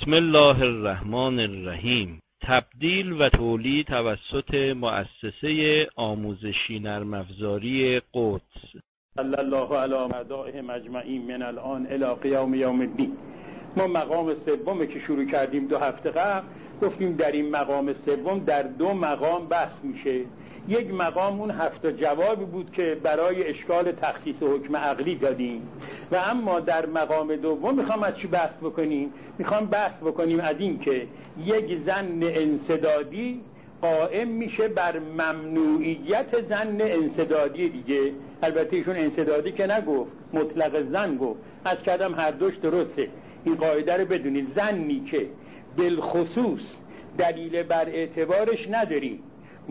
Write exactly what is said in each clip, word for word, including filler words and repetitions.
بسم الله الرحمن الرحیم. تبدیل و تولید توسط مؤسسه آموزشی نرم افزاری قدس. صلی الله علی اعدائهم اجمعین من الان الی قیام یوم الدین. ما مقام سوم که شروع کردیم دو هفته قبل گفتیم در این مقام سوم در دو مقام بحث میشه. یک مقام اون هفت جوابی بود که برای اشکال تخصیص حکم عقلی دادیم و اما در مقام دوم میخوام از چی بحث بکنیم؟ میخوام بحث بکنیم از این که یک ظن انسدادی قائم میشه بر ممنوعیت ظن انسدادی دیگه. البته ایشون انسدادی که نگفت، مطلق ظن گفت. از کردم هر دوش درسته. این قاعده رو بدونید، ظنی که بالخصوص دلیل بر اعتبارش نداریم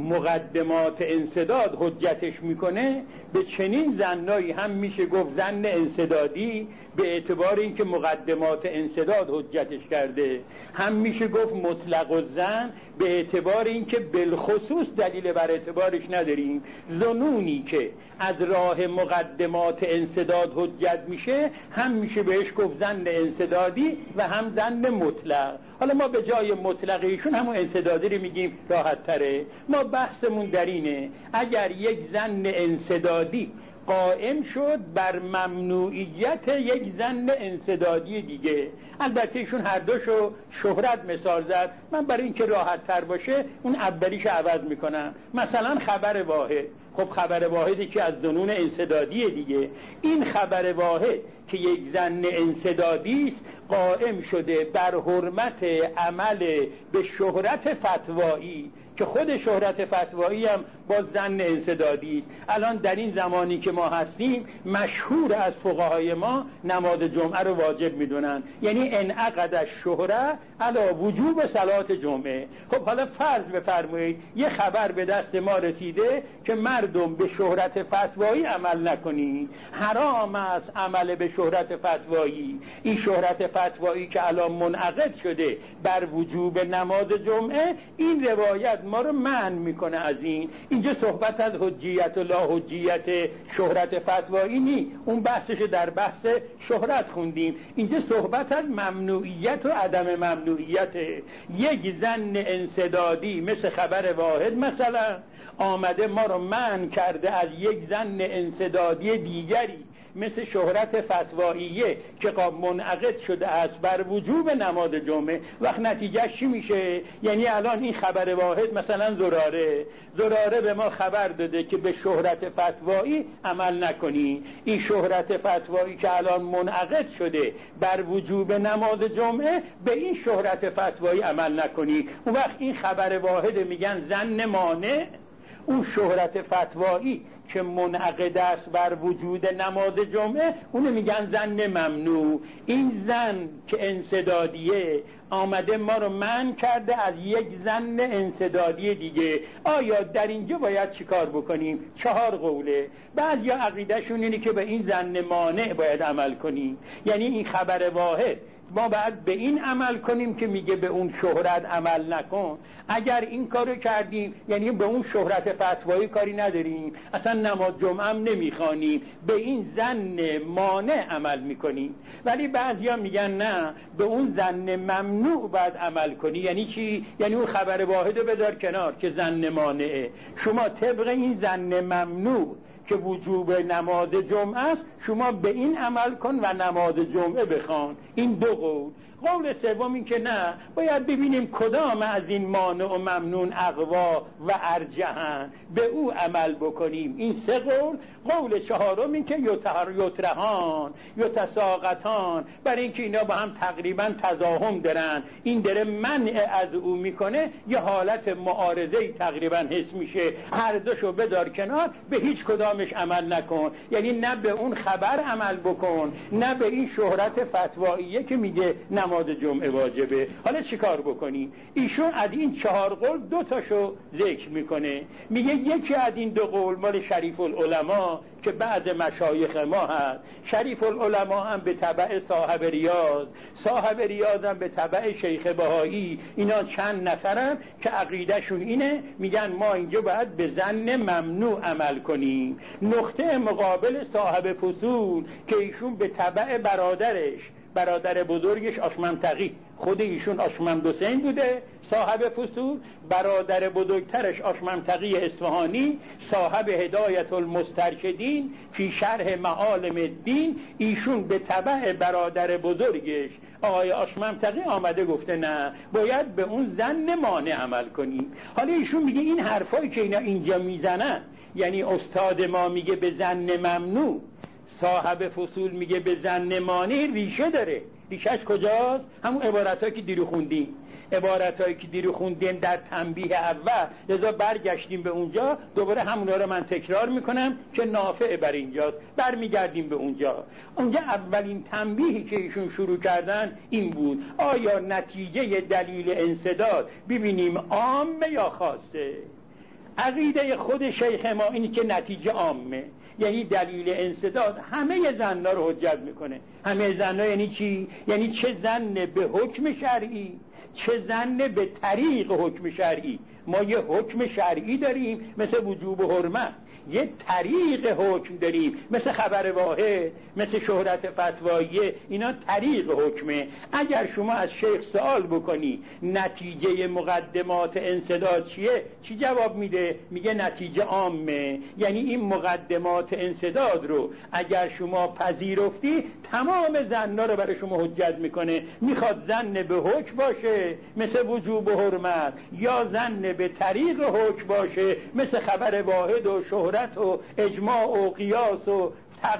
مقدمات انسداد حجتش میکنه، به چنین ظنایی هم میشه گفت ظن انسدادی به اعتبار اینکه مقدمات انسداد حجتش کرده، هم میشه گفت مطلق الظن به اعتبار اینکه بالخصوص دلیل بر اعتبارش نداریم. ظنونی که از راه مقدمات انسداد حجت میشه هم میشه بهش گفت ظن انسدادی و هم ظن مطلق. حالا ما به جای مطلق ایشون همون انسدادی رو میگیم، راحت تره. ما بحثمون در اینه اگر یک ظن انسدادی قائم شد بر ممنوعیت یک ظن انسدادی دیگه، البته ایشون هر دوشو شهرت مثال زد، من برای اینکه راحت تر باشه اون اولیشو عوض میکنم. مثلا خبر واحد، خب خبر واحدی که از ظنون انسدادیه دیگه. این خبر واحد که یک ظن انسدادی است قائم شده بر حرمت عمل به شهرت فتوایی که خود شهرت فتوایی هم با ظن انسدادی. الان در این زمانی که ما هستیم مشهور از فقهای ما نماز جمعه رو واجب میدونن، یعنی انعقد الشهره علی وجوب صلات جمعه. خب حالا فرض بفرمایید یه خبر به دست ما رسیده که مردم به شهرت فتوایی عمل نکنی، حرام است عمل به شهرت فتوایی. این شهرت فتوایی که الان منعقد شده بر وجوب نماز جمعه، این روایت ما رو منع میکنه از این. اینجا صحبت از حجیت و لا حجیت شهرت فتوایی نی، اون بحثش در بحث شهرت خوندیم. اینجا صحبت از ممنوعیت و عدم ممنوعیت. یک ظن انسدادی مثل خبر واحد مثلا آمده ما رو منع کرده از یک ظن انسدادی دیگری مثل شهرت فتواییه که منعقد شده است بر وجوب نماز جمعه. وقت نتیجه چی میشه؟ یعنی الان این خبر واحد مثلا زراره زراره به ما خبر داده که به شهرت فتوایی عمل نکنی. این شهرت فتوایی که الان منعقد شده بر وجوب نماز جمعه، به این شهرت فتوایی عمل نکنی. اون وقت این خبر واحد میگن ظن مانع. اون شهرت فتوایی که منعقد است بر وجود نماز جمعه اونو میگن ظن ممنوع. این ظن که انسدادیه آمده ما رو منع کرده از یک ظن انسدادی دیگه. آیا در اینجا باید چیکار بکنیم؟ چهار قوله. بعد یا عقیدهشون اینه که به این ظن مانع باید عمل کنیم، یعنی این خبر واحد ما باید به این عمل کنیم که میگه به اون شهرت عمل نکن. اگر این کارو کردیم یعنی به اون شهرت فتوایی کاری نداریم، اصلا نماز جمعه هم نمیخوانیم، به این ظن مانع عمل میکنیم. ولی بعضیا میگن نه، به اون ظن ممنوع باید عمل کنی. یعنی چی؟ یعنی اون خبر واحدو بدار کنار که ظن مانعه، شما طبق این ظن ممنوع که وجوب نماز جمعه است شما به این عمل کن و نماز جمعه بخوان. این دو قول. قول سوم این که نه، باید ببینیم کدام از این مانع و ممنون اقوا و ارجحن، به او عمل بکنیم. این سه قول. قول چهارم این که یطرحان یتساقطان، برای اینکه اینا با هم تقریبا تضاهم دارن، این داره منع از او میکنه، یه حالت معارضه تقریبا حس میشه. هر دوشو بدار کنار، به هیچ کدامش عمل نکن. یعنی نه به اون خبر عمل بکن، نه به این شهرت فتواییه که میگه نماز جمعه واجبه. حالا چیکار بکنی؟ ایشون از این چهار قول دو تاشو ذکر میکنه. میگه یکی از این دو قول مال شریف العلماء که بعض مشایخ ما هست. شریف العلماء هم به تبع صاحب ریاض، صاحب ریاض هم به تبع شیخ بهایی. اینا چند نفرن که عقیدهشون اینه، میگن ما اینجا باید به ظن ممنوع عمل کنیم. نقطه مقابل صاحب فصول که ایشون به تبع برادرش برادر بزرگش آشممتقی، خود ایشون آشممدوسین بوده صاحب فصول، برادر بزرگترش آشممتقی اصفهانی صاحب هدایت المسترشدین فی شرح معالم الدین، ایشون به تبع برادر بزرگش آقای آشممتقی آمده گفته نه باید به اون ظن مانع عمل کنیم. حالا ایشون میگه این حرفایی که اینا اینجا میزنن، یعنی استاد ما میگه به ظن ممنوع، صاحب فصول میگه به ظن مانع، ریشه داره. ریشهش کجاست؟ همون عبارتایی که دیرو خوندیم، عبارتایی که دیرو خوندیم در تنبیه اول، لذا برگشتیم به اونجا، دوباره همونا رو من تکرار میکنم که نافع بر اینجاست. برمیگردیم به اونجا. اونجا اولین تنبیهی که ایشون شروع کردن این بود آیا نتیجه دلیل انسداد ببینیم عامه یا خاصه؟ عقیده خود شیخ ما اینی که نتیجه عامه، یعنی دلیل انسداد همه ظنا رو حجت میکنه. همه ظنا یعنی چی؟ یعنی چه ظن به حکم شرعی، چه ظن به طریق حکم شرعی. ما یه حکم شرعی داریم مثل وجوب و حرمت، یه طریق حکم داریم مثل خبر واحد، مثل شهرت فتواییه، اینا طریق حکمه. اگر شما از شیخ سوال بکنی نتیجه مقدمات انسداد چیه، چی جواب میده؟ میگه نتیجه عامه. یعنی این مقدمات انسداد رو اگر شما پذیرفتی تمام ظنا رو برای شما حجت میکنه. میخواد ظن به حکم باشه مثل وجوب و حرمت، یا ظن به طریق حکم باشه مثل خبر واحد و شهرت و اجماع و قیاس و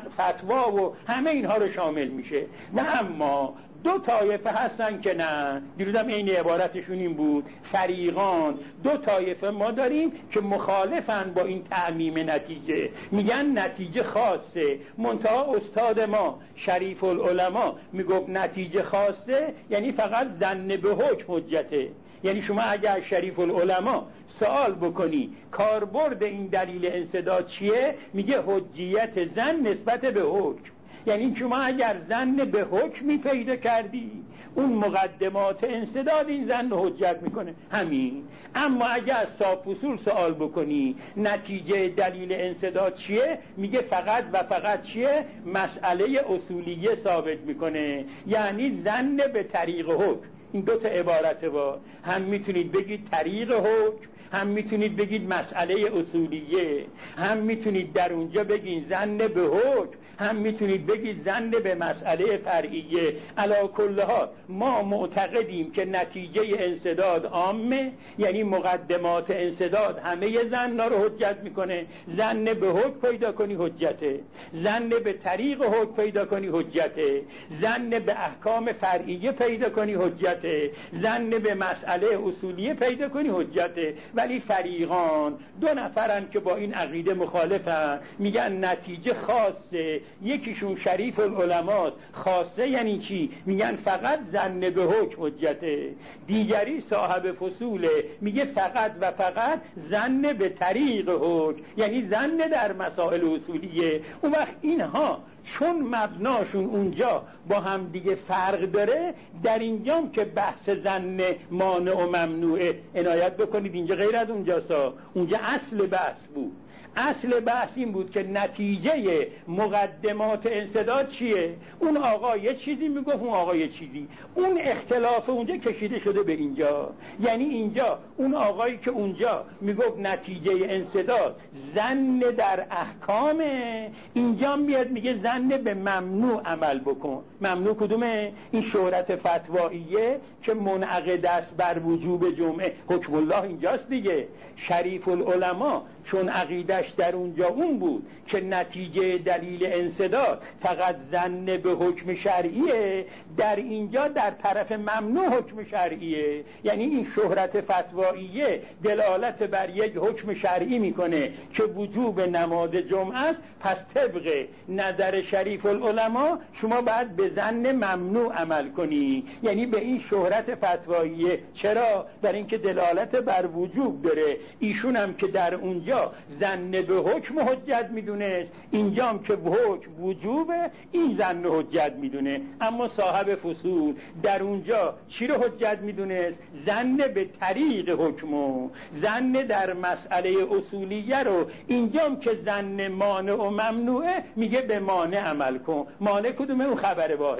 فتوا و همه اینها رو شامل میشه. و اما دو طایفه هستن که نه، دیروزم این عبارتشون این بود، فریقان. دو طایفه ما داریم که مخالفن با این تعمیم نتیجه، میگن نتیجه خاصه. منتها استاد ما شریف العلماء میگفت نتیجه خاصه یعنی فقط ظن به حکم حجته. یعنی شما اگر شریف العلماء سوال بکنی کاربرد این دلیل انسداد چیه، میگه حجیت ظن نسبت به حکم. یعنی شما اگر ظن به حکمی پیدا کردی اون مقدمات انسداد این ظن حجت میکنه، همین. اما اگر صاحب فصول سوال بکنی نتیجه دلیل انسداد چیه، میگه فقط و فقط چیه؟ مسئله اصولیه ثابت میکنه، یعنی ظن به طریق حکم. این دو تا عبارته با هم میتونید بگید طریق حکم، هم میتونید بگید مسئله اصولیه، هم میتونید در اونجا بگید ظن به حکم، هم میتونید بگید ظن به مسئله فرعیه. علی کل حال ما معتقدیم که نتیجه انسداد عامه، یعنی مقدمات انسداد همه ظنا رو حجت میکنه. ظن به حکم پیدا کنی حجته، ظن به طریق حکم پیدا کنی حجته، ظن به احکام فرعیه پیدا کنی حجته، ظن به مسئله اصولیه پیدا کنی حجته. ولی فریقان دو نفرن که با این عقیده مخالفن، میگن نتیجه خاصه. یکیشون شریف العلماء، خاصه یعنی چی؟ میگن فقط ظن به حکم حجته. دیگری صاحب فصوله، میگه فقط و فقط ظن به طریق حکم، یعنی ظن در مسائل اصولیه. اون وقت اینها چون مبناشون اونجا با هم دیگه فرق داره، در اینجام که بحث ظن مانع و ممنوعه عنایت بکنید، اینجا غیر از اونجاست. اونجا اصل بحث بود. اصل بحث این بود که نتیجه مقدمات انسداد چیه؟ اون آقا یه چیزی میگفت، اون آقا یه چیزی. اون اختلاف اونجا کشیده شده به اینجا. یعنی اینجا اون آقایی که اونجا میگفت نتیجه انسداد ظن در احکامه، اینجا میاد میگه ظن به ممنوع عمل بکن. ممنوع کدومه؟ این شهرت فتواییه که منعقد است بر وجوب جمعه. حکم الله اینجاست دیگه. شریف العلماء چون عقیدش در اونجا اون بود که نتیجه دلیل انسداد فقط ظن به حکم شرعیه، در اینجا در طرف ممنوع حکم شرعیه. یعنی این شهرت فتواییه دلالت بر یک حکم شرعی میکنه که وجوب نماز جمعه است، پس طبق نظر شریف العلماء شما باید به ظن ممنوع عمل کنی. یعنی به این شهرت فتواییه. چرا؟ در اینکه دلالت بر وجوب داره. ایشون هم که در اونجا ظن به حکم حجت میدونه، اینجام که حکم وجوبه این ظن حجت میدونه. اما صاحب فصول در اونجا چی رو حجت میدونه؟ ظن به طریق حکمو، ظن در مسئله اصولیه رو. اینجام که ظن مانع و ممنوعه میگه به مانع عمل کن. مانع کدومه؟ اون خبر واحد.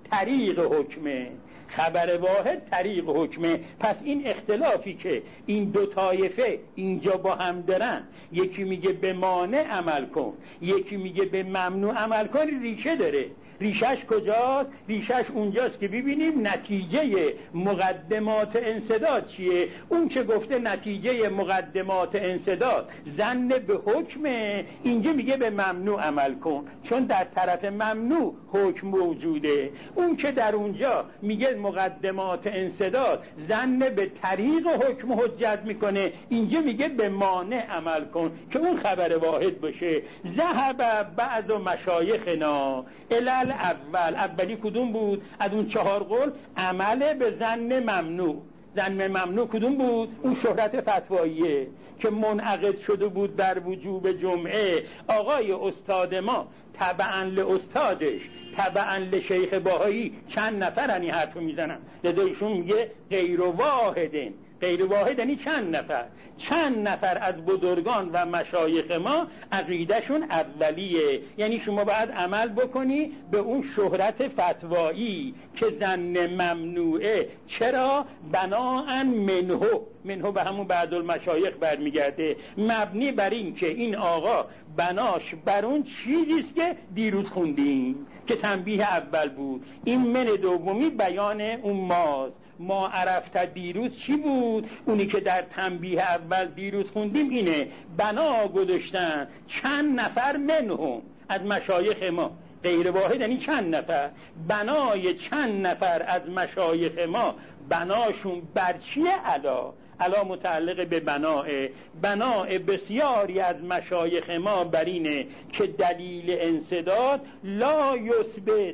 طریق حکمه، خبر واحد طریق حکمه. پس این اختلافی که این دو طایفه اینجا با هم دارن، یکی میگه به مانع عمل کن، یکی میگه به ممنوع عمل کن، ریشه داره. ریشش کجاست؟ ریشش اونجاست که ببینیم نتیجه مقدمات انسداد چیه. اون که گفته نتیجه مقدمات انسداد ظن به حکمه، اینجا میگه به ممنوع عمل کن، چون در طرف ممنوع حکم موجوده. اون که در اونجا میگه مقدمات انسداد ظن به طریق حکم حجت میکنه، اینجا میگه به مانع عمل کن که اون خبر واحد باشه. ذهب بعض مشایخنا الال اول، اولی کدوم بود؟ از اون چهار قول عمل به ظن ممنوع. ظن ممنوع کدوم بود؟ اون شهرت فتواییه که منعقد شده بود در وجوب جمعه. آقای استاد ما تبعاً لاستادش، تبعاً لشیخ باهایی چند نفرن این حرفو میزنن، لذا ایشون میگه غیر واحدن. غیر واحد یعنی چند نفر؟ چند نفر از بزرگان و مشایخ ما عقیدهشون اولیه، یعنی شما باید عمل بکنی به اون شهرت فتوایی که ظن ممنوعه. چرا؟ بناءً منهو، منهو به همون بعد المشایخ برمیگرده، مبنی بر این که این آقا بناش بر اون چیزیست که دیروز خوندیم که تنبیه اول بود. این من دومی بیان اون ماست. ما عرفت دیروز چی بود؟ اونی که در تنبیه اول دیروز خوندیم اینه، بنا گذاشتن چند نفر منهم از مشایخ ما. غیر واحد یعنی چند نفر، بنای چند نفر از مشایخ ما بناشون بر چیه؟ علا علا متعلق به بناه. بناه بسیاری از مشایخ ما بر اینه که دلیل انسداد لا یثبت.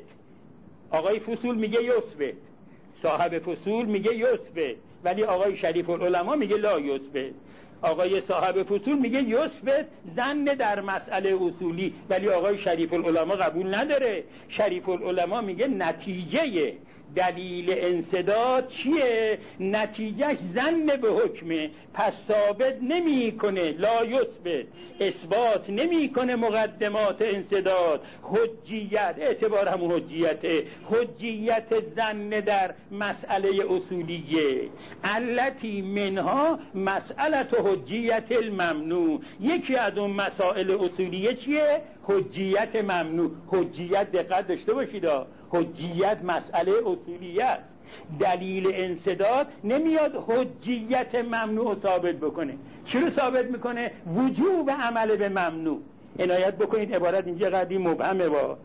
آقای فصول میگه یثبت، صاحب فصول میگه یثبت، ولی آقای شریف العلماء میگه لا یثبت. آقای صاحب فصول میگه یثبت ظن در مسئله اصولی، ولی آقای شریف العلماء قبول نداره. شریف العلماء میگه نتیجه دلیل انسداد چیه؟ نتیجهش ظن به حکمه، پس ثابت نمی کنه، لا یثبت، اثبات نمی کنه مقدمات انسداد. حجیت، اعتبار همون حجیته، حجیت ظن در مسئله اصولیه. علتی منها مسئله حجیت الممنوع. یکی از اون مسائل اصولیه چیه؟ حجیت ممنوع. حجیت دقت داشته باشید، حجیت مسئله اصولیه است. دلیل انسداد نمیاد حجیت ممنوع ثابت بکنه. چی رو ثابت میکنه؟ وجوب عمل به ممنوع. عنایت بکنید عبارت اینجا قدیم مبهمه. با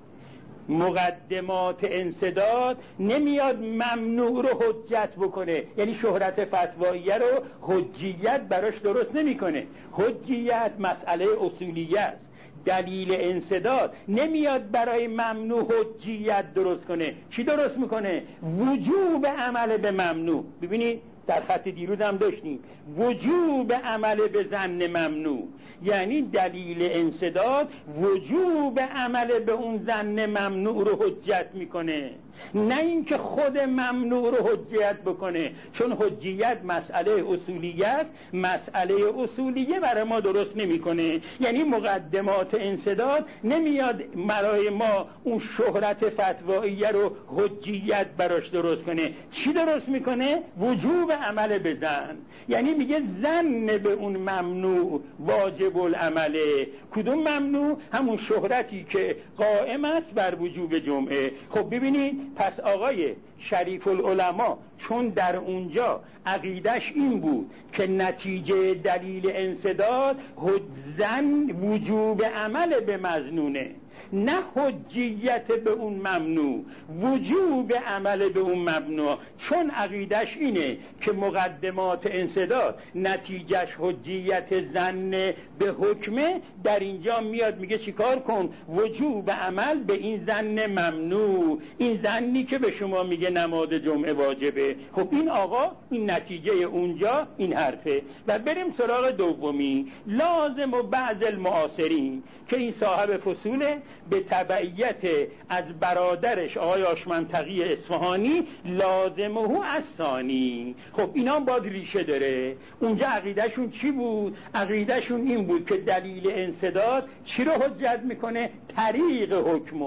مقدمات انسداد نمیاد ممنوع رو حجت بکنه، یعنی شهرت فتواییه رو حجیت براش درست نمیکنه. حجیت مسئله اصولیه است. دلیل انسداد نمیاد برای ممنوع حجیت درست کنه. چی درست میکنه؟ وجوب عمل به ممنوع. ببینید در خط دیروز هم داشتیم وجوب عمل به ظن ممنوع، یعنی دلیل انسداد وجوب عمل به اون ظن ممنوع رو حجت میکنه، نه اینکه خود ممنوع رو حجت بکنه. چون حجیت مسئله اصولیه است، مسئله اصولیه برای ما درست نمیکنه. یعنی مقدمات انسداد نمیاد برای ما اون شهرت فتواییه رو حجیت براش درست کنه. چی درست میکنه؟ وجوب عمل به ظن. یعنی میگه ظن به اون ممنوع واجب العمله. کدوم ممنوع؟ همون شهرتی که قائم است بر وجوب جمعه. خب ببینید، پس آقای شریف العلماء چون در اونجا عقیدش این بود که نتیجه دلیل انسداد ظن وجوب عمل به مظنونه، نه حجیت به اون ممنوع، وجوب عمل به اون ممنوع. چون عقیدش اینه که مقدمات انسداد نتیجهش حجیت ظن به حکمه، در اینجا میاد میگه چیکار کن؟ وجوب عمل به این ظن ممنوع، این ظنی که به شما میگه نماز جمعه واجبه. خب این آقا این نتیجه اونجا این حرفه. و بریم سراغ دومی، لازم و بعض المعاصرین، که این صاحب فصوله به تبعیت از برادرش آقای آشمنطقی اصفهانی لازمه از ثانی. خب اینا باید ریشه داره. اونجا عقیدهشون چی بود؟ عقیدهشون این بود که دلیل انسداد چی رو حجت میکنه؟ طریق حکمو.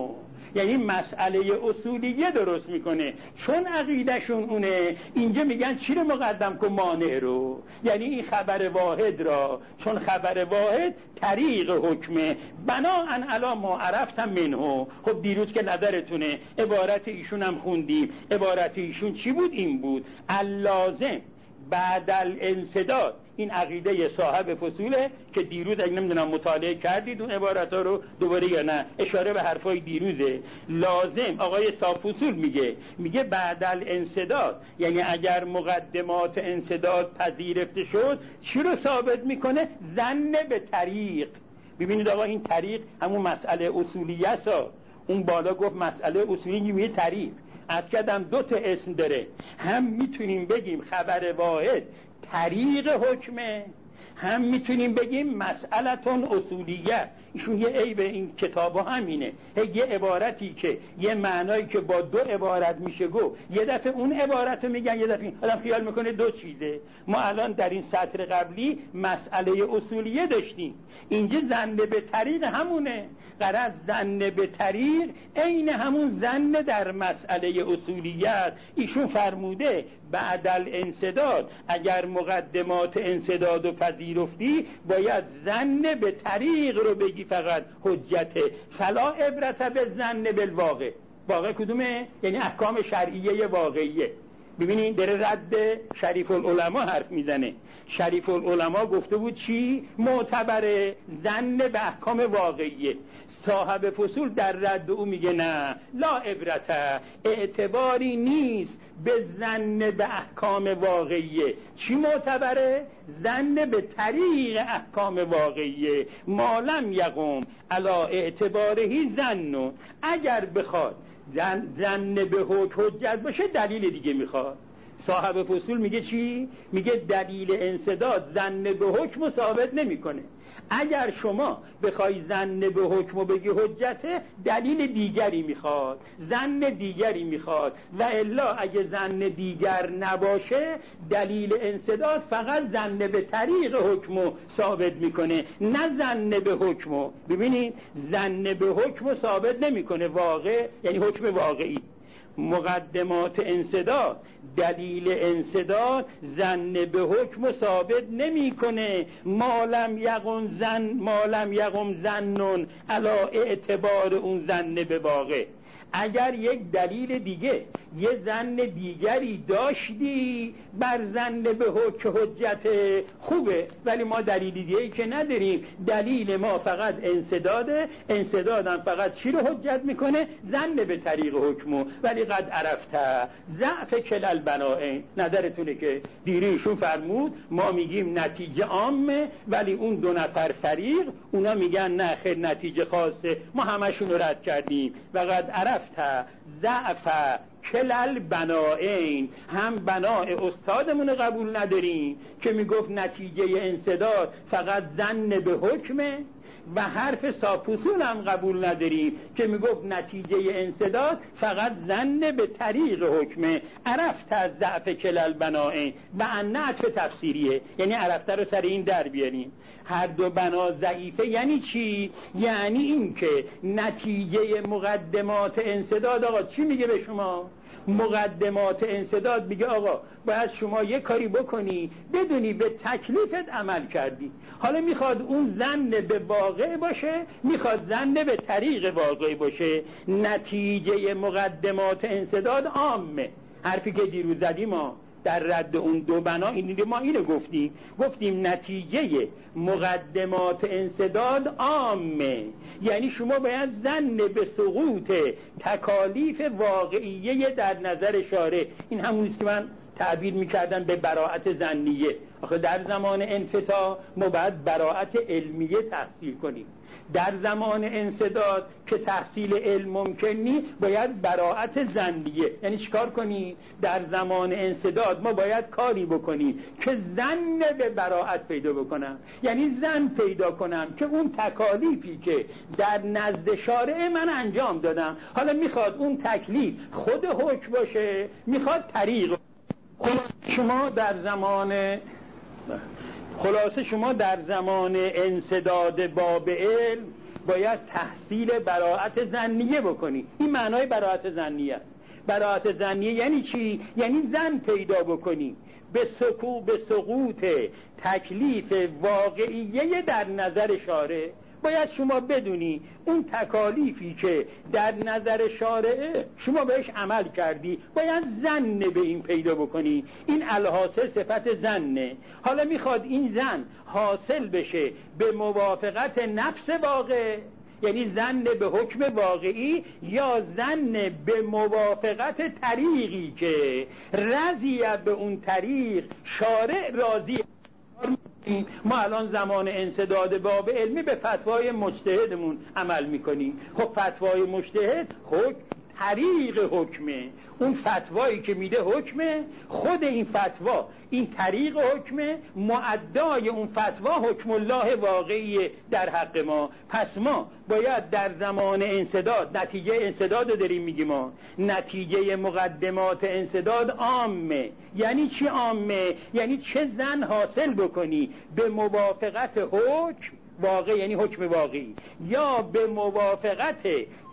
یعنی مسئله اصولیه درست میکنه. چون عقیدهشون اونه اینجا میگن چی رو مقدم کن؟ مانع رو. یعنی این خبر واحد را، چون خبر واحد طریق حکمه بناءً علی ما عرفتم منه. خب دیروز که نظرتونه عبارت ایشون هم خوندیم، عبارت ایشون چی بود؟ این بود اللازم بعد الانسداد. این عقیده صاحب فصوله که دیروز اگه نمیدونم مطالعه کردید اون عبارت ها رو دوباره یا نه، اشاره به حرفای دیروزه. لازم آقای صاحب فصول میگه میگه بعد الانسداد، یعنی اگر مقدمات انسداد پذیرفته شد چی رو ثابت میکنه؟ ظن به طریق. ببینید آقا این طریق همون مسئله اصولیه است. اون بالا گفت مسئله اصولی، میگه طریق. از کدم دو تا اسم داره، هم میتونیم بگیم خبر واحد طریق حکمه، هم میتونیم بگیم مسئلتون اصولیه. ایشون یه عیب این کتاب همینه، یه عبارتی که یه معنایی که با دو عبارت میشه گفت، یه دفعه اون عبارت رو میگن، یه دفعه آدم خیال میکنه دو چیزه. ما الان در این سطر قبلی مسئله اصولیه داشتیم، اینجا ظن به طریق همونه. غرض ظن به طریق عین همون ظن در مسئله اصولیت. ایشون فرموده بعد الانسداد اگر مقدمات انسداد و پذیرفتی باید ظن به طریق رو بگی فقط حجته. فلا عبرت به ظن بالواقع. واقع کدومه؟ یعنی احکام شرعیه واقعیه. ببینید داره رد شریف العلماء حرف میزنه. شریف العلماء گفته بود چی؟ معتبره ظن به احکام واقعیه. صاحب فصول در رد او میگه نه، لا عبرت، اعتباری نیست به ظن به احکام واقعیه. چی معتبره؟ ظن به طریق احکام واقعیه. مالم یقوم علا اعتبارهی ظن. اگر بخواد ظن به حکم حجت باشه دلیل دیگه میخواد. صاحب فصول میگه چی؟ میگه دلیل انسداد ظن به حکم ثابت نمیکنه. اگر شما بخوای ظن به حکم بگی حجته دلیل دیگری میخواد، ظن دیگری میخواد. و الا اگه ظن دیگر نباشه دلیل انسداد فقط ظن به طریق حکم ثابت میکنه، نه ظن به حکم. ببینید ظن به حکم ثابت نمیکنه واقع، یعنی حکم واقعی. مقدمات انسداد دلیل انسداد ظن به حکم ثابت نمیکنه. مالم یقم زن مالم یقم ظنن علا اعتبار اون ظن به واقع. اگر یک دلیل دیگه یه ظن دیگری داشتی بر ظن به حکم حجت خوبه، ولی ما دلیل دیگه‌ای که نداریم. دلیل ما فقط انسداده، انسدادم فقط چی رو حجت میکنه؟ ظن به طریق حکمو. ولی قد عرفته ضعف کلل بنائین. نظرتونه که دیریشون فرمود ما میگیم نتیجه عامه، ولی اون دو نفر فریق اونا میگن نه خیر نتیجه خاصه، ما همشون رو رد کردیم. و قد عرفته ضعف کلل بنائین. هم بناء استادمون قبول نداریم که میگفت نتیجه انسداد فقط ظن به حکمه، و حرف صاحب هم قبول نداریم که میگفت نتیجه انسداد فقط ظن به طریق حکمه. عرفت از ضعف کلل بنائین و انعت تفسیریه، یعنی عرفته رو سر این در بیاریم. هر دو بنا ضعیفه. یعنی چی؟ یعنی این که نتیجه مقدمات انسداد، آقا چی میگه به شما؟ مقدمات انسداد میگه آقا باید شما یه کاری بکنی بدونی به تکلیفت عمل کردی. حالا میخواد اون ظن به واقع باشه، میخواد ظن به طریق واقع باشه. نتیجه مقدمات انسداد عامه. حرفی که دیروز زدیم ما در رد اون دو بنا این ما اینو گفتیم گفتیم نتیجه مقدمات انسداد عامه، یعنی شما باید ظن به سقوط تکالیف واقعیه در نظر شارع. این همونیست که من تعبیر میکردم به براءت ظنیه. آخه در زمان انفتاح ما باید براءت علمیه تحصیل کنیم، در زمان انسداد که تحصیل علم ممکن نی باید براءت ظنیه. یعنی چیکار کنی؟ در زمان انسداد ما باید کاری بکنیم که ظن به براءت پیدا بکنم، یعنی ظن پیدا کنم که اون تکالیفی که در نزد شارع من انجام دادم، حالا میخواد اون تکلیف خود حکم باشه، میخواد طریق. شما در زمان خلاصه شما در زمان انسداد باب علم باید تحصیل براءت ظنیه بکنی. این معنای براءت ظنیه است. براءت ظنیه یعنی چی؟ یعنی ظن پیدا بکنی به سکو به سقوط تکلیف واقعیه در نظر شارع. باید شما بدونی اون تکالیفی که در نظر شارع شما بهش عمل کردی باید ظن به این پیدا بکنی. این الحاصل صفت ظنه. حالا میخواد این ظن حاصل بشه به موافقت نفس واقع، یعنی ظن به حکم واقعی، یا ظن به موافقت طریقی که رضیه به اون طریق شارع راضی. ما الان زمان انسداد باب علمی به فتوای مجتهدمون عمل میکنیم. خب فتوای مجتهد حکم طریق حکمه، اون فتوایی که میده حکمه، خود این فتوا این طریق حکمه، معدای اون فتوا حکم الله واقعیه در حق ما. پس ما باید در زمان انسداد، نتیجه انسداد رو داریم میگیم ما، نتیجه مقدمات انسداد عامه. یعنی چی عامه؟ یعنی چه ظن حاصل بکنی به موافقت حکم واقع، یعنی حکم واقعی، یا به موافقت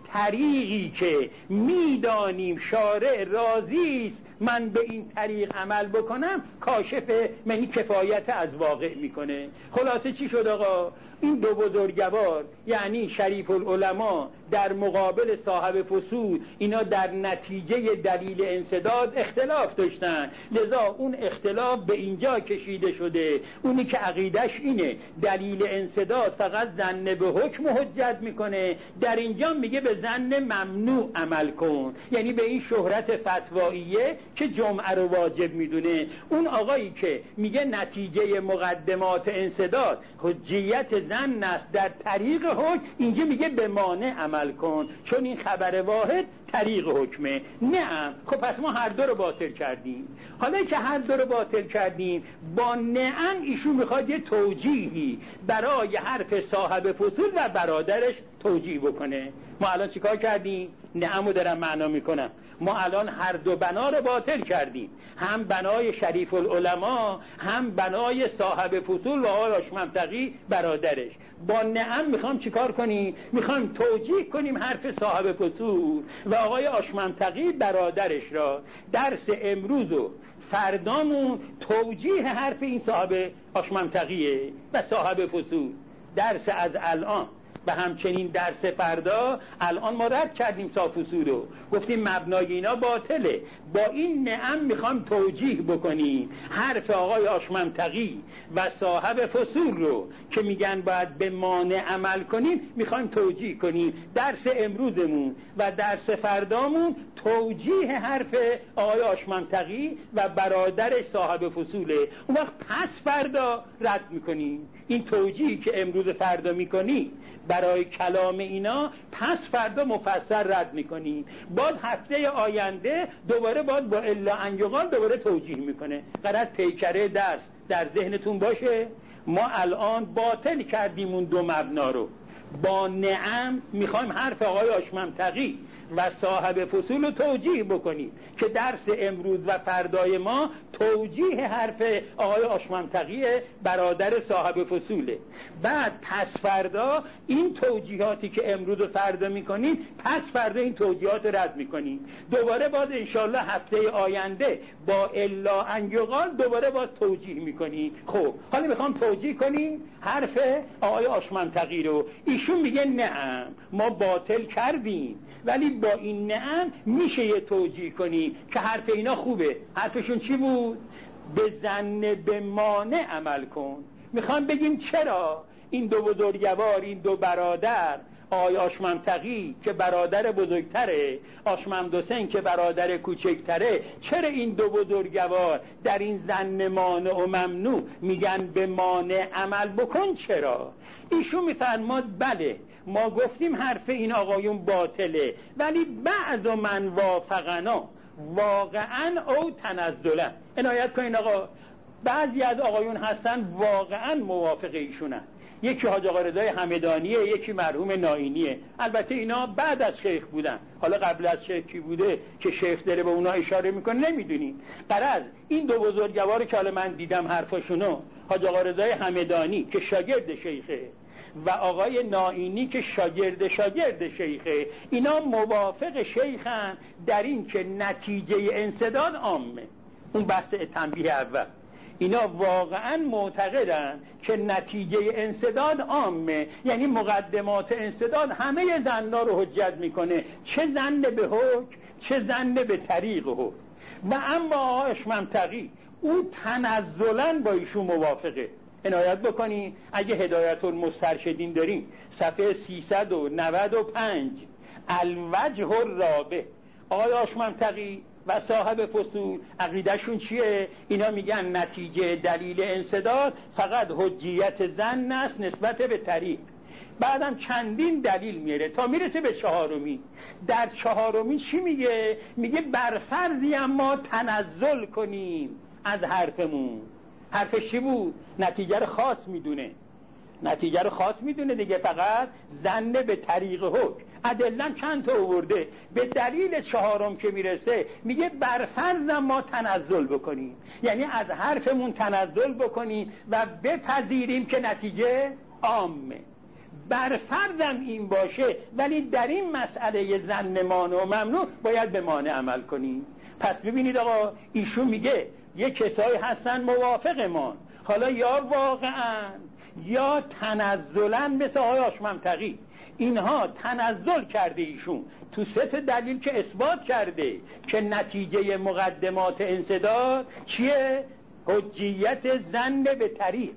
طریقی که میدانیم شارع راضی است من به این طریق عمل بکنم، کاشف منی کفایت از واقع میکنه. خلاصه چی شد آقا؟ این دو بزرگوار یعنی شریف العلماء در مقابل صاحب فصول، اینا در نتیجه دلیل انسداد اختلاف داشتن، لذا اون اختلاف به اینجا کشیده شده. اونی که عقیدش اینه دلیل انسداد فقط ظن به حکم حجت میکنه، در اینجا میگه به ظن ممنوع عمل کن، یعنی به این شهرت فتواییه که جمعه رو واجب میدونه. اون آقایی که میگه نتیجه مقدمات انسداد حجیت ظن است در طریق حکم، اینجا میگه به مانع عمل کن، چون این خبر واحد طریق حکمه. نعم. خب پس ما هر دو رو باطل کردیم. حالا که هر دو رو باطل کردیم، با نعم ایشون میخواد یه توجیهی برای حرف صاحب فصول و برادرش توجیه بکنه. ما الان چیکار کردیم؟ نعمو دارم معنا میکنم. ما الان هر دو بنا رو باطل کردیم، هم بنای شریف العلماء، هم بنای صاحب فصول و آقای آشممتقی برادرش. با نعم میخوام چیکار کنیم؟ میخوام توجیه کنیم حرف صاحب فصول و آقای آشممتقی برادرش را. درس امروز و فردامون توجیه حرف این صاحب آشممتقیه و صاحب فصول. درس از الان و همچنین درس فردا، الان ما رد کردیم صافوسو رو، گفتیم مبنای اینا باطله. با این نعم میخوام توجیه بکنیم حرف آقای آشممتقی و صاحب فصول رو که میگن باید به مانع عمل کنیم، میخوایم توجیه کنیم. درس امروزمون و درس فردامون توجیه حرف آقای آشممتقی و برادرش صاحب فصوله. اون وقت پس فردا رد میکنیم. این توجیهی که امروز فردا میکنیم برای کلام اینا، پس فردا مفصل رد میکنیم. باز هفته آینده دوباره باز با الا ان یقال دوباره توجیه میکنه. غرض پیکره درس در ذهنتون باشه. ما الان باطل کردیم اون دو مبنا رو، با نعم میخوایم حرف آقای آشممتقی و صاحب فصول رو توجیه بکنیم که درس امروز و فردای ما توجیه حرف آقای آشممتقی برادر صاحب فصوله. بعد پس فردا این توجیهاتی که امروز و فردا میکنیم، پس فردا این توجیهات رو رد میکنیم. دوباره باز انشالله هفته آینده با الا ان یقال دوباره باز توجیه میکنیم. خب حالا میخوام توجیه کنیم حرف آقای آشممتقی رو. ایشون میگه نعم ما باطل کردیم، ولی با این نعم میشه یه توجیه کنی که حرف اینا خوبه. حرفشون چی بود؟ به ظن به مانع عمل کن. میخوام بگیم چرا این دو بزرگوار، این دو برادر، آقای آشممتقی که برادر بزرگتره، آشممدوسین که برادر کوچکتره، چرا این دو بزرگوار در این ظن مانع و ممنوع میگن به مانع عمل بکن؟ چرا؟ ایشون میفرماد بله ما گفتیم حرف این آقایون باطله، ولی بعض من وافقنا واقعا او تنزلا. عنایت کنین آقا، بعضی از آقایون هستن واقعا موافق ایشونن. یکی حاج آقا رضای همدانیه، یکی مرحوم ناینیه. البته اینا بعد از شیخ بودن، حالا قبل از شیخ کی بوده که شیخ داره به اونا اشاره میکنه نمیدونیم. غرض این دو بزرگوار که حالا من دیدم حرفاشونو، حاج آقا رضای همدانی که شاگرد شیخه و آقای نائینی که شاگرد شاگرد شیخه، اینا موافق شیخن در این که نتیجه انسداد عامه. اون بحث تنبیه اول، اینا واقعا معتقدن که نتیجه انسداد عامه، یعنی مقدمات انسداد همه ظنا رو حجت میکنه، چه ظن به حکم چه ظن به طریق حکم. و اما آقایش منطقی او تنزلاً با ایشون موافقه. عنایت بکنی اگه هدایت المسترشدین داریم صفحه سیصد و نود و پنج الوجه الرابع، آقای آشمنطقی و صاحب فصول عقیدهشون چیه؟ اینا میگن نتیجه دلیل انسداد فقط حجیت ظن است نسبت به طریق. بعدم چندین دلیل میاره تا میرسه به چهارمی. در چهارمی چی میگه؟ میگه بر فرضی اما تنزل کنیم از حرفمون. حرفش چی بود؟ نتیجه رو خاص میدونه، نتیجه رو خاص میدونه دیگه، فقط ظن به طریق حکم. ادلم چند تا آورده. به دلیل چهارم که میرسه میگه بر فرض ما تنزل بکنیم، یعنی از حرفمون تنزل بکنیم و بپذیریم که نتیجه عامه. بر فرضم این باشه، ولی در این مسئله ظن مانع و ممنوع باید به مانع عمل کنیم. پس ببینید آقا ایشون میگه یه کسایی هستن موافق ما، حالا یا واقعا یا تنزلا مثل آقای آشمنطقی، اینها تنزل کرده ایشون تو سه تا دلیل که اثبات کرده که نتیجه مقدمات انسداد چیه؟ حجیت ظن به طریق.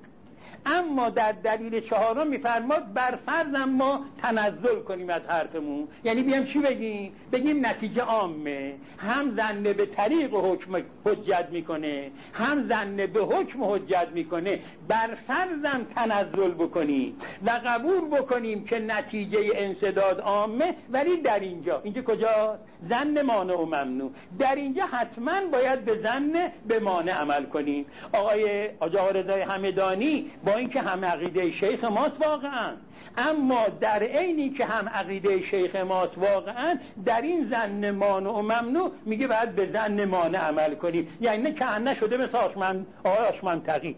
اما در دلیل چهارم میفرماد بر فرض ما تنزل کنیم از حرفمون، یعنی بیام چی بگیم؟ بگیم نتیجه عامه، هم ظن به طریق حکم حجت میکنه هم ظن به حکم حجت میکنه. بر فرضم تنزل بکنیم و قبول بکنیم که نتیجه انسداد عامه، ولی در اینجا اینجا کجاست؟ ظن مانع و ممنوع. در اینجا حتما باید به ظن به مانع عمل کنیم. آقای آقا رضای همدانی با اینکه هم عقیده شیخ ماست واقعا، اما در عینی که هم عقیده شیخ ماست واقعا، در این ظن مانع و ممنوع میگه باید به ظن مانع عمل کنیم. یعنی نه که شده مثل آشمن آقای آشمنطقی.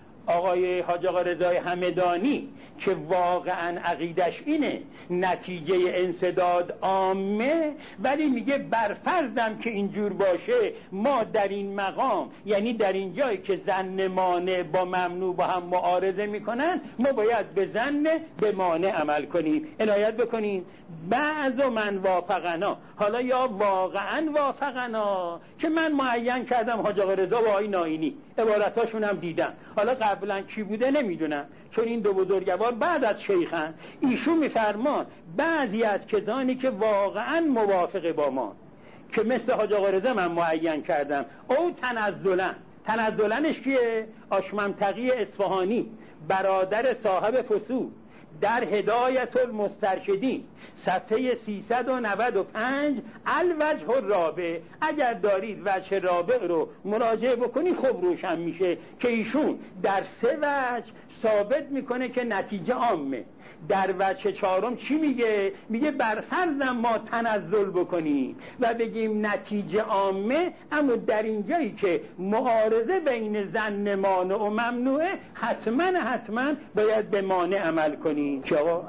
آقای حاج آقا رضای همدانی که واقعا عقیدش اینه نتیجه انسداد عامه، ولی میگه بر فرضم که اینجور باشه ما در این مقام، یعنی در این جایی که ظن مانع با ممنوع با هم معارضه میکنن، ما باید به ظن به مانع عمل کنیم. عنایت بکنیم بعض من وافقنا، حالا یا واقعا وافقنا که من معین کردم حاج آقا رضا و آقای نائینی، عبارتاشون هم دیدم، حالا قبلا کی بوده نمیدونم چون این دو بزرگوار بعد از شیخن. ایشون میفرمان بعضی از کسانی که واقعا موافق با ما که مثل حاج آقا رضا من معین کردم او تنزلن، تنزلنش کیه؟ آشمنطقی اصفهانی برادر صاحب فصول در هدایت المسترشدین صفحه سیصد و نود و پنج الوجه الرابع. اگر دارید وجه رابع رو مراجعه بکنی خوب روشن میشه که ایشون در سه وجه ثابت میکنه که نتیجه عامه. در وجه چهارم چی میگه؟ میگه بر فرضم ما تنزل بکنیم و بگیم نتیجه عامه، اما در اینجایی که معارضه بین ظن مانع و ممنوعه حتما حتما باید به مانع عمل کنیم. که آقا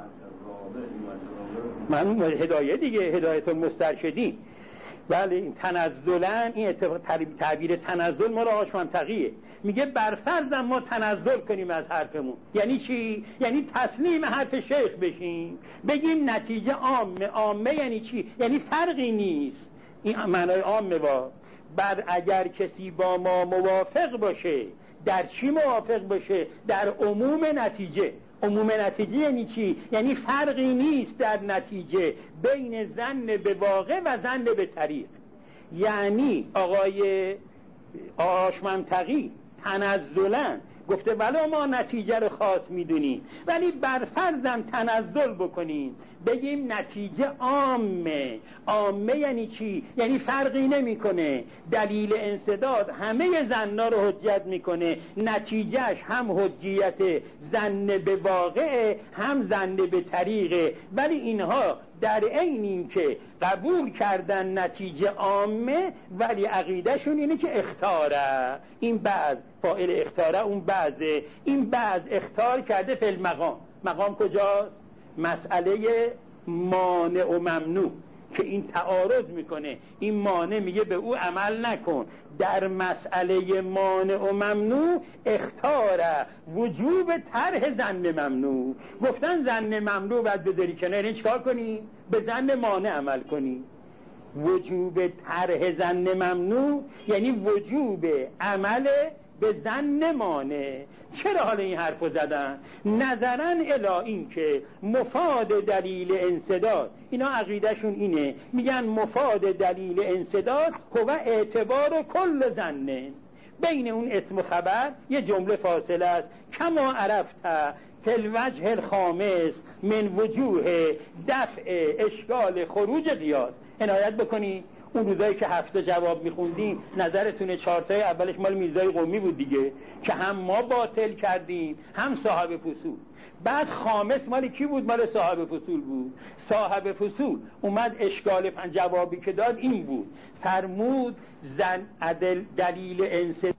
من هدایه دیگه هدایت المسترشدین، بله این تنزلن، این تعبیر تنزل ما را آشمنطقیه، میگه بر فرضم ما تنزل کنیم از حرفمون. یعنی چی؟ یعنی تسلیم حرف شیخ بشیم، بگیم نتیجه عامه. عامه یعنی چی؟ یعنی فرقی نیست. این معنای عامه با بر اگر کسی با ما موافق باشه، در چی موافق باشه؟ در عموم نتیجه. عموم نتیجه یعنی چی؟ یعنی فرقی نیست در نتیجه بین ظن به واقع و ظن به طریق. یعنی آقای آشمنطقی تنزلاً گفته ولی ما نتیجه رو خاص میدونیم، ولی بر فرضم تنزل بکنیم بگیم نتیجه عامه. عامه یعنی چی؟ یعنی فرقی نمیکنه، دلیل انسداد همه ظنا رو حجت میکنه، نتیجهش هم حجیت ظن به واقع هم ظن به طریقه، ولی اینها در عین این که قبول کردن نتیجه عامه، ولی عقیدهشون اینه که اختاره. این بعض فاعل اختاره اون بعضه، این بعض اختار کرده فی المقام، مقام کجاست؟ مسئله مانع و ممنوع که این تعارض میکنه، این مانع میگه به او عمل نکن. در مسئله مانع و ممنوع اختار وجوب طرح ظن ممنوع. گفتن ظن ممنوع باید بذاری کنار، این چکار کنی؟ به ظن مانع عمل کنی. وجوب طرح ظن ممنوع یعنی وجوب عمل به ظن مانع. چرا حالا این حرفو زدن؟ نظرا الی این که مفاد دلیل انسداد، اینا عقیدهشون اینه، میگن مفاد دلیل انسداد هو اعتبار کل ظن. بین اون اسم و خبر یه جمله فاصله است. کما عرفت فی الوجه الخامس من وجوه دفع اشکال خروج قیاس. عنایت بکنی اون روزایی که هفته جواب میخوندیم نظرتونه چهارتای اولش مال میرزای قمی بود دیگه، که هم ما باطل کردیم هم صاحب فصول. بعد خامس مال کی بود؟ مال صاحب فصول بود. صاحب فصول اومد اشکال پنج جوابی که داد این بود، فرمود زن عدل دلیل انسداد.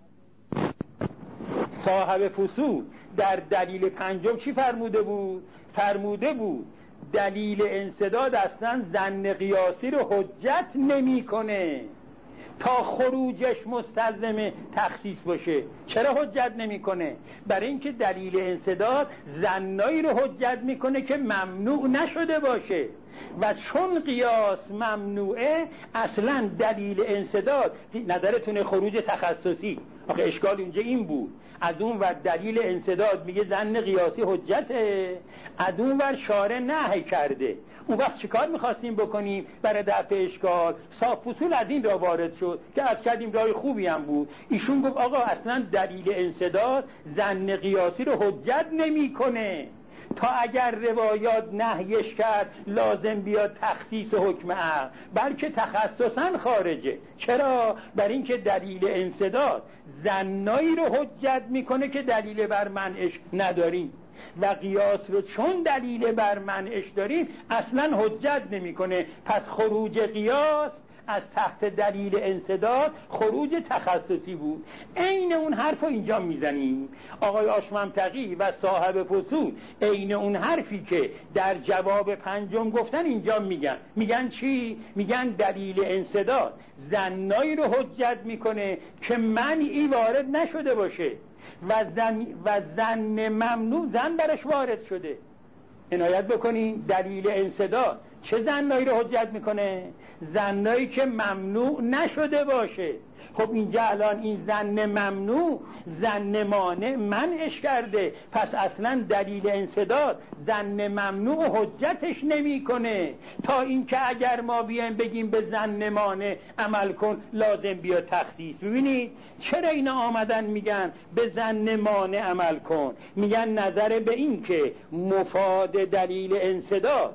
صاحب فصول در دلیل پنجم چی فرموده بود؟ فرموده بود دلیل انسداد اصلا ظن قیاسی رو حجت نمیکنه تا خروجش مستلزم تخصیص باشه. چرا حجت نمیکنه؟ برای اینکه دلیل انسداد ظنایی رو حجت میکنه که ممنوع نشده باشه، و چون قیاس ممنوعه اصلا دلیل انسداد. نظرتونه خروج تخصصی، آخه اشکال اینجا این بود، از اون ور دلیل انسداد میگه ظن قیاسی حجته، از اون ور شارع نهی کرده. اون وقت چیکار میخواستیم بکنیم برای دفع اشکال؟ صاحب فصول از این را وارد شد که از کردیم راه خوبی هم بود. ایشون گفت آقا اصلا دلیل انسداد ظن قیاسی رو حجت نمیکنه، تا اگر روایات نهیش کرد لازم بیاد تخصیص حکم عقل، بلکه تخصصا خارجه. چرا؟ بر این که دلیل انسداد ظنایی رو حجت میکنه که دلیل بر منعش نداریم، و قیاس رو چون دلیل بر منعش داریم اصلا حجت نمیکنه. پس خروج قیاس از تحت دلیل انسداد خروج تخصصی بود. عین اون حرف رو اینجا میزنیم. آقای آشممتقی و صاحب فصول عین اون حرفی که در جواب پنجم گفتن اینجا میگن. میگن چی؟ میگن دلیل انسداد ظنایی رو حجت میکنه که منعی وارد نشده باشه، و ظن و ظن ممنوع ظن برش وارد شده. عنایت بکنین دلیل انسداد چه ظنایی رو حجت میکنه؟ ظنایی که ممنوع نشده باشه. خب اینجا الان این ظن ممنوع ظن مانع منعش کرده، پس اصلا دلیل انسداد ظن ممنوع حجتش نمیکنه، تا اینکه اگر ما بیایم بگیم به ظن مانع عمل کن لازم بیا تخصیص. ببینید چرا اینا آمدن میگن به ظن مانع عمل کن؟ میگن نظر به این که مفاد دلیل انسداد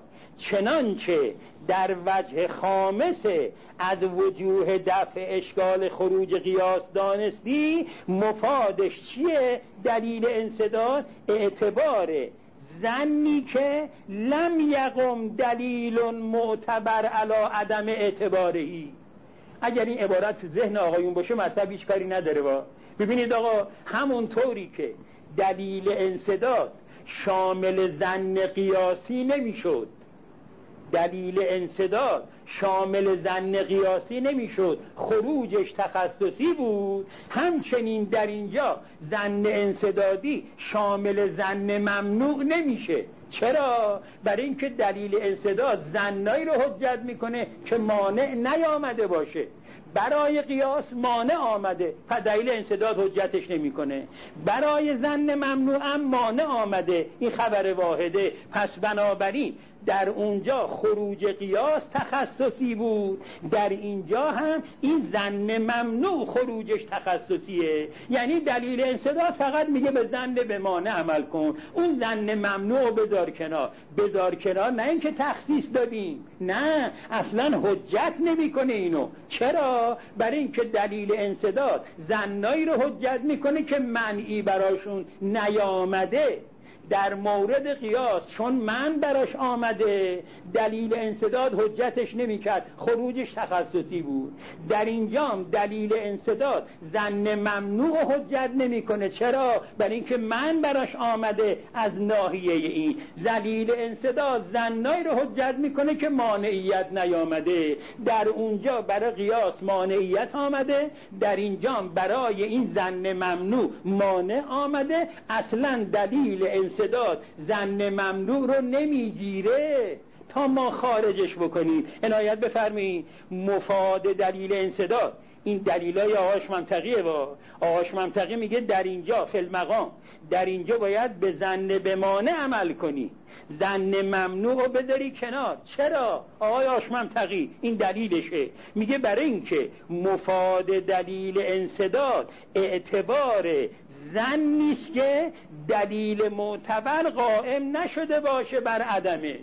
چنانچه در وجه خامسه از وجوه دفع اشکال خروج قیاس دانستی، مفادش چیه؟ دلیل انسداد اعتبار ظنی که لم یقم دلیل معتبر علی عدم اعتبارهی. اگر این عبارت تو ذهن آقایون باشه مطلب هیچ کاری نداره. با ببینید آقا، همون طوری که دلیل انسداد شامل ظن قیاسی نمیشد، دلیل انسداد شامل ظن قیاسی نمیشد، خروجش تخصصی بود، همچنین در اینجا ظن انسدادی شامل ظن ممنوع نمیشه. چرا؟ برای اینکه دلیل انسداد ظنایی رو حجت میکنه که مانع نیامده باشه، برای قیاس مانع آمده پس دلیل انسداد حجتش نمیکنه، برای ظن ممنوع هم مانع آمده، این خبر واحده، پس بنابراین در اونجا خروج قیاس تخصصی بود، در اینجا هم این ظن ممنوع خروجش تخصصیه. یعنی دلیل انسداد فقط میگه به ظن به مانع عمل کن، اون ظن ممنوع بذار کنار. بذار کنار نه اینکه تخصیص دادیم، نه اصلا حجت نمیکنه اینو. چرا؟ برای اینکه دلیل انسداد ظنایی رو حجت میکنه که منعی براشون نیامده. در مورد قیاس چون من براش آمده دلیل انسداد حجتش نمیکرد، خروجش تخصصی بود. در اینجام دلیل انسداد ظن ممنوع حجت نمیکنه. چرا؟ برای اینکه من براش آمده از ناحیه این. دلیل انسداد ظنایی رو حجت میکنه که مانعیت نیامده. در اونجا برای قیاس مانعیت آمده، در اینجام برای این ظن ممنوع مانع آمده. اصلا دلیل انسداد ظن ممنوع رو نمیگیره تا ما خارجش بکنیم. عنایت بفرمایید. مفاد دلیل انسداد این دلیلای آقاش منطقیه. با آقاش منطقی میگه در اینجا فی المقام در اینجا باید به ظن بمانع عمل کنی، ظن ممنوع رو بذاری کنار. چرا؟ آقای آقاش منطقی این دلیلشه. میگه برای اینکه مفاد دلیل انسداد اعتبار ظن نیست که دلیل معتبر قائم نشده باشه بر عدمش،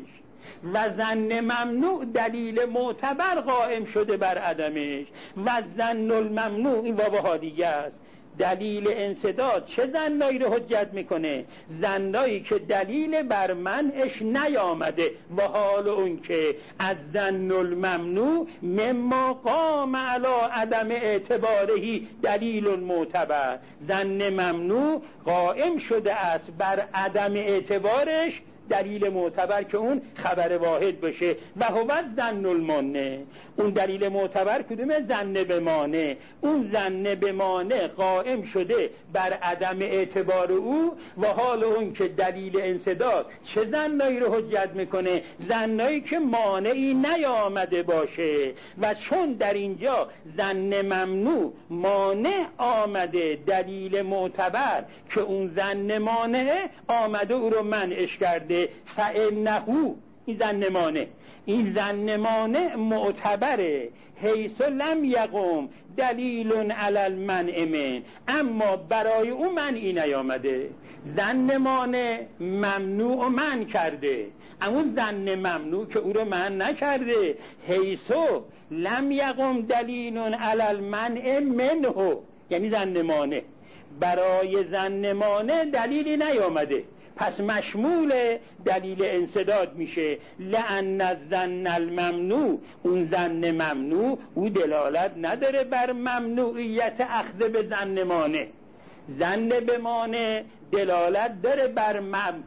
و ظن ممنوع دلیل معتبر قائم شده بر عدمش. و ظن الممنوع این بابا دیگه است. دلیل انسداد چه ظنایی رو حجت میکنه؟ ظنایی که دلیل بر منعش نیامده. و حال اون که از ظن الممنوع مما قام علی عدم اعتبارهی دلیل معتبر. ظن ممنوع قائم شده است بر عدم اعتبارش دلیل معتبر که اون خبر واحد باشه. و هو ظن المانع. اون دلیل معتبر کدومه؟ ظن بمانع. اون ظن بمانع قائم شده بر عدم اعتبار او. و حال اون که دلیل انسداد چه ظنایی رو حجت میکنه؟ ظنایی که مانعی نیامده باشه. و چون در اینجا ظن ممنوع مانع آمده، دلیل معتبر که اون ظن مانع آمده او رو منعش کرده. فإنه این ظن مانع این ظن مانع معتبره حیث لم یقم دلیل علی المنع من، اما برای او منعی نیامده. ظن مانع ممنوع منع کرده، اما ظن ممنوع که او رو منع نکرده. حیث لم یقم دلیل علی المنع منه، یعنی ظن مانع برای ظن مانع دلیلی نیامده، پس مشمول دلیل انسداد میشه. لأن الظن الممنوع، اون ظن ممنوع او دلالت نداره بر ممنوعیت اخذ به ظن مانع. ظن به مانع دلالت داره بر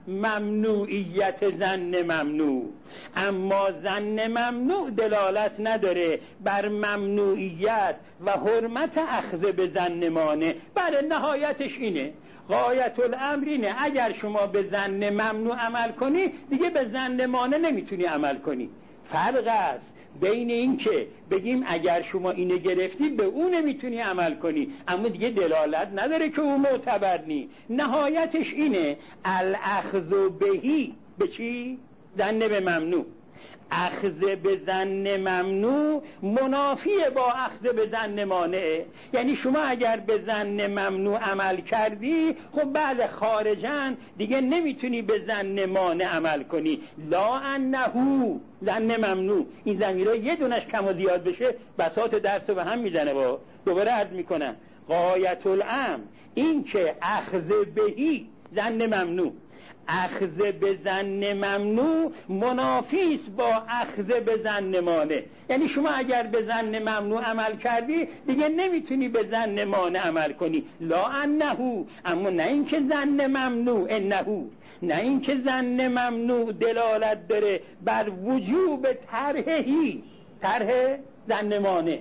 ممنوعیت ظن ممنوع، اما ظن ممنوع دلالت نداره بر ممنوعیت و حرمت اخذ به ظن مانع. بله نهایتش اینه، غایت الامر اینه. اگر شما به ظن ممنوع عمل کنی دیگه به ظن مانع نمیتونی عمل کنی. فرق است بین این که بگیم اگر شما اینو گرفتی به اون نمیتونی عمل کنی، اما دیگه دلالت نداره که اون معتبر نی. نهایتش اینه الاخذ بهی. به چی؟ ظن به ممنوع. اخذ به ظن ممنوع منافی با اخذ به ظن مانع. یعنی شما اگر به ظن ممنوع عمل کردی، خب بعد خارجن دیگه نمیتونی به ظن مانع عمل کنی. لا انه ظن ممنوع، این ضمیرها یه دونش کم و زیاد بشه بساط درس رو به هم میزنه. با دوباره عرض میکنم غایت الامر این که اخذ بهی ظن ممنوع، اخذ به ظن ممنوع منافی است با اخذ به ظن مانع. یعنی شما اگر به ظن ممنوع عمل کردی دیگه نمیتونی به ظن مانع عمل کنی. لا انه، اما نه اینکه ظن ممنوع انه، نه اینکه ظن ممنوع دلالت داره بر وجوب طرحی، طرح ظن مانع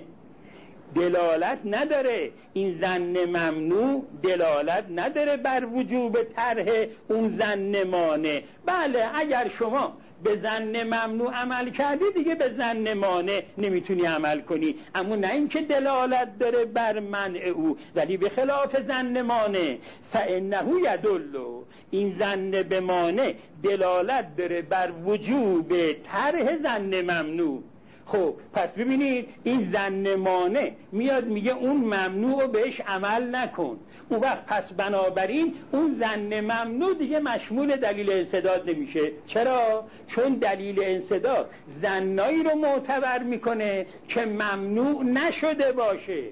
دلالت نداره. این ظن ممنوع دلالت نداره بر وجوب طرح اون ظن مانع. بله اگر شما به ظن ممنوع عمل کردی دیگه به ظن مانع نمیتونی عمل کنی، اما نه اینکه دلالت داره بر منع او. ولی به خلاف ظن مانع فانه یدل، این ظن به مانع دلالت داره بر وجوب طرح ظن ممنوع. خب پس ببینید این ظن مانع میاد میگه اون ممنوع رو بهش عمل نکن. اون وقت پس بنابراین اون ظن ممنوع دیگه مشمول دلیل انسداد نمیشه. چرا؟ چون دلیل انسداد ظنایی رو معتبر میکنه که ممنوع نشده باشه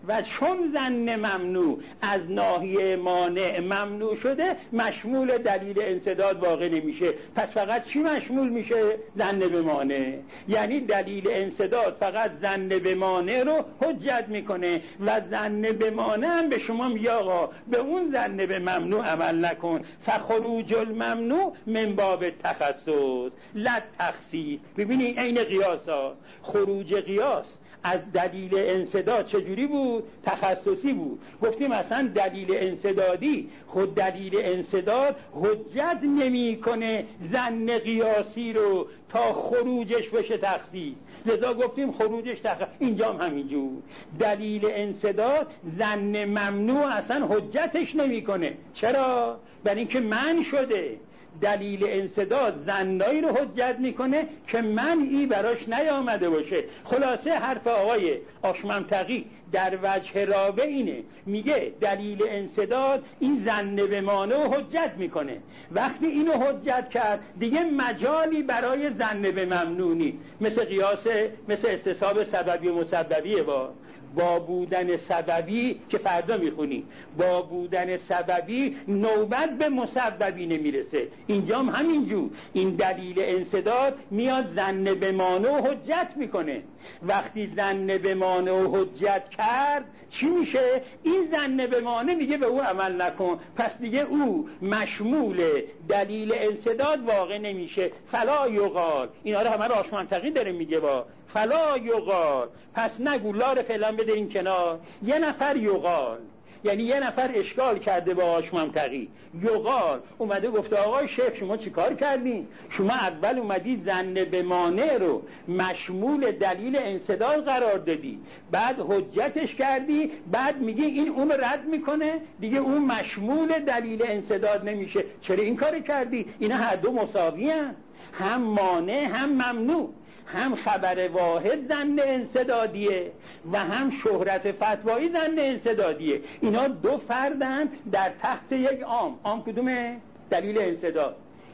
و چون ظن ممنوع از ناحیه مانع ممنوع شده مشمول دلیل انسداد واقع نمیشه. پس فقط چی مشمول میشه؟ ظن به مانع. یعنی دلیل انسداد فقط ظن به مانع رو حجت میکنه و ظن به مانع هم به شما میگه آقا به اون ظن به ممنوع عمل نکن. فخروج الممنوع من باب تخصص لا تخصیص. ببینید عین قیاس ها، خروج قیاس از دلیل انسداد چجوری بود؟ تخصصی بود. گفتیم اصلا دلیل انسدادی خود دلیل انسداد حجت نمی کنه ظن قیاسی رو تا خروجش بشه تخصیص. لذا گفتیم خروجش تخصیص. اینجا هم همینجور دلیل انسداد ظن ممنوع اصلا حجتش نمی کنه. چرا؟ برای اینکه من شده. دلیل انسداد ظنایی رو حجت میکنه که منعی براش نیامده باشه. خلاصه حرف آقای آشممتقی در وجه رابع اینه، میگه دلیل انسداد این ظن به مانع حجت میکنه. وقتی اینو حجت کرد دیگه مجالی برای ظن به ممنوع نیست. مثل قیاس، مثل استصحاب سببی و مسببیه. با با بودن سببی که فردا میخونی، با بودن سببی نوبت به مسببی نمیرسه. اینجا هم همینجور این دلیل انسداد میاد ظن به مانع حجت میکنه. وقتی ظن به مانع حجت کرد چی میشه؟ این ظن به مانع میگه به او عمل نکن، پس دیگه او مشمول دلیل انسداد واقع نمیشه. فلا یقال، اینا رو همه آشممتقی داره میگه با فلا یقال. پس نگو، لار فعلا بده این کنار. یه نفر یقال، یعنی یه نفر اشکال کرده با آشممتقی. یقال اومده گفته آقای شیخ شما چی کار کردین؟ شما اول اومدی ظن به مانع رو مشمول دلیل انسداد قرار دادی، بعد حجتش کردی، بعد میگی این اون رد میکنه، دیگه اون مشمول دلیل انسداد نمیشه. چرا این کار کردی؟ اینا هر دو مساوی هستند، هم مانع هم ممنوع. هم خبر واحد ظن انسدادیه و هم شهرت فتوایی ظن انسدادیه. اینا دو فردن در تحت یک عام. عام کدومه؟ دلیل انسداد.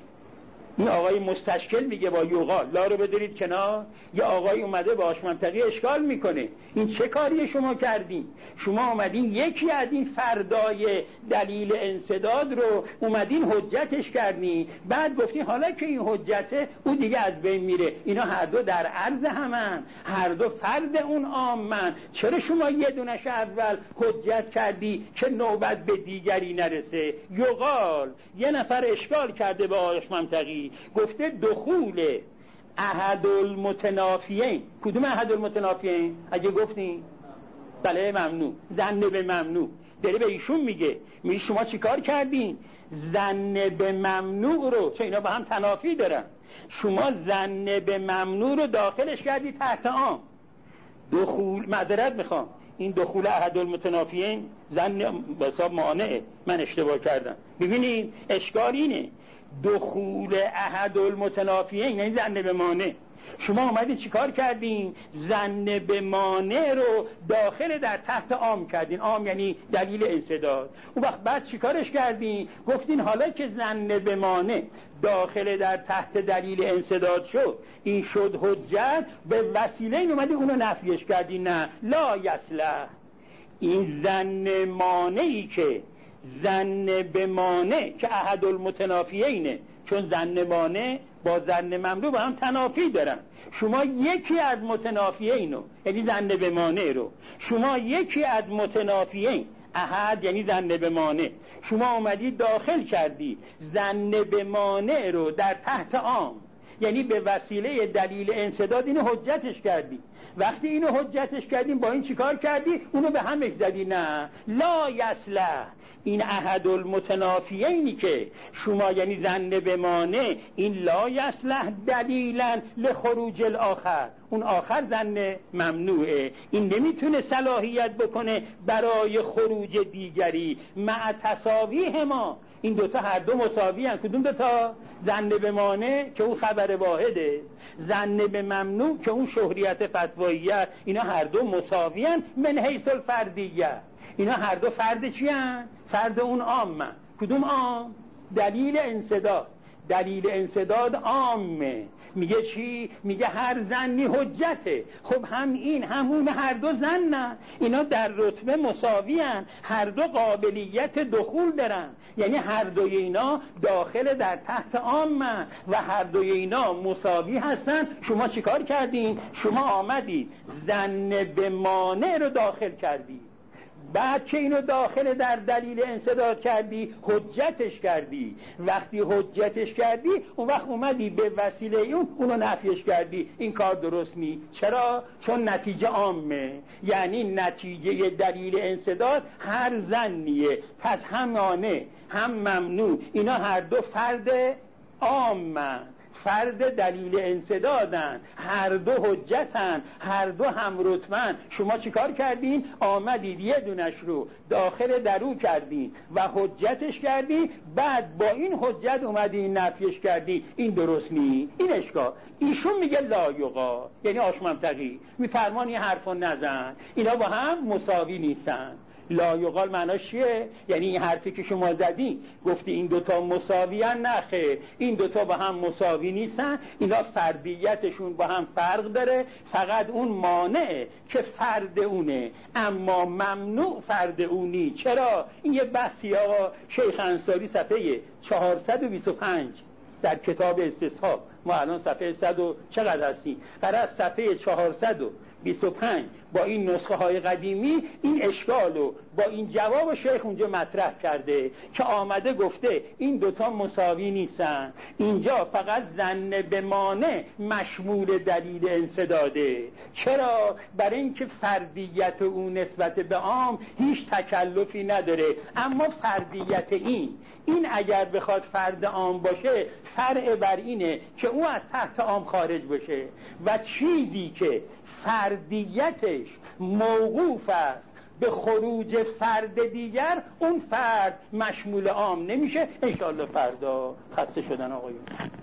این آقای مستشکل میگه با یوغال لا رو بدارید کنار. یه آقای اومده با آشممتقی اشکال میکنه این چه کاری شما کردین؟ شما اومدین یکی از این فردای دلیل انسداد رو اومدین حجتش کردین، بعد گفتین حالا که این حجته او دیگه از بین میره. اینا هر دو در عرض همن، هر دو فرد اون عامن. چرا شما یه دونش اول حجت کردی که نوبت به دیگری نرسه؟ یوغال یه نفر اشکال کرده با آشممتقی، گفته دخول احد المتنافیین. کدوم احد المتنافیین؟ اگه گفتین بله ممنوع، ظن به ممنوع. داره به ایشون میگه میگه شما چی کار کردین؟ ظن به ممنوع رو، چون اینا با هم تنافی دارن، شما ظن به ممنوع رو داخلش کردی تحت عام. دخول، معذرت میخوام، این دخول احد المتنافیین ظن به حساب مانعه، من اشتباه کردم. ببینید اشکال اینه، دخول احد المتنافیین یعنی ظن به مانع. شما اومدین چیکار کردین؟ ظن به مانع رو داخل در تحت عام کردین. عام یعنی دلیل انسداد. اون وقت بعد چیکارش کردین؟ گفتین حالا که ظن به مانع داخل در تحت دلیل انسداد شد، این شد حجت، به وسیله این اومدین اونو نفیش کردین. نه، لا یصلح. این ظن مانعی که ظن به مانع که احد المتنافیینه، چون ظن مانع با ظن ممنوع با هم تنافی دارن. شما یکی از متنافیین رو، یعنی ظن به مانع رو، شما یکی از متنافیین احد یعنی ظن به مانع، شما اومدی داخل کردی ظن به مانع رو در تحت عام، یعنی به وسیله دلیل انسداد اینو حجتش کردی. وقتی اینو حجتش کردیم با این چیکار کردی؟ اونو به همش زدی. نه، لا یصلح. این احد المتنافیینی که شما یعنی ظن به مانع، این لا یصلح دلیلا لخروج الاخر، اون آخر ظن ممنوعه، این نمیتونه صلاحیت بکنه برای خروج دیگری. مع تساویهما، این دوتا هر دو مساوی هستند. کدوم دوتا؟ ظن به مانع که اون خبر واحده، ظن به ممنوع که اون شهریت فتواییه. اینا هر دو مساوی هستند من حیث الفردیه. اینا هر دو فرد چی هستند؟ فرد اون عام. کدوم عام؟ دلیل انسداد. دلیل انسداد عامه، میگه چی؟ میگه هر زنی حجته. خب هم این همون هر دو زنن، اینا در رتبه مساوی هن، هر دو قابلیت دخول دارن، یعنی هر دوی اینا داخل در تحت عامن و هر دوی اینا مساوی هستن. شما چیکار کردین؟ شما آمدید زن به مانع رو داخل کردی، بعد که اینو داخل در دلیل انسداد کردی حجتش کردی. وقتی حجتش کردی اون وقت اومدی به وسیله اون اونو نفیش کردی. این کار درست نی. چرا؟ چون نتیجه عامه، یعنی نتیجه دلیل انسداد هر زنیه، پس هم مانع هم ممنوع اینا هر دو فرد عامن، فرد دلیل انسدادن، هر دو حجتن، هر دو هم رتبن. شما چیکار کردین؟ آمدید یه دونش رو داخل درو کردین و حجتش کردی، بعد با این حجت اومدین نفیش کردی. این درست نی، این اشکال. ایشون میگه لا یقال، یعنی آشممتقی میفرمان این حرفو نزن، اینا با هم مساوی نیستن. لا یقال معناش چیه؟ یعنی این حرفی که شما زدین گفتی این دوتا مساوی هن، نه خیر، این دوتا با هم مساوی نیستن، اینا فردیتشون با هم فرق داره، فقط اون مانعه که فرد اونه اما ممنوع فرد اونی. چرا؟ این یه بحثی آقا شیخ انصاری صفحه چهارصد و بیست و پنج در کتاب استصحاب، ما الان صفحه صد و چقدر هستیم؟ قرار صفحه چهارصد و بیست و پنج با این نسخه های قدیمی این اشکالو با این جواب شیخ اونجا مطرح کرده که آمده گفته این دوتا مساوی نیستن، اینجا فقط ظن به مانع مشمول دلیل انسداده. چرا؟ برای اینکه فردیت اون نسبت به عام هیچ تکلفی نداره، اما فردیت این این اگر بخواد فرد عام باشه فرع بر اینه که او از تحت عام خارج بشه و چیزی که فردیتش موقوف است به خروج فرد دیگر اون فرد مشمول عام نمیشه. انشاءالله فردا خسته شدن آقایون.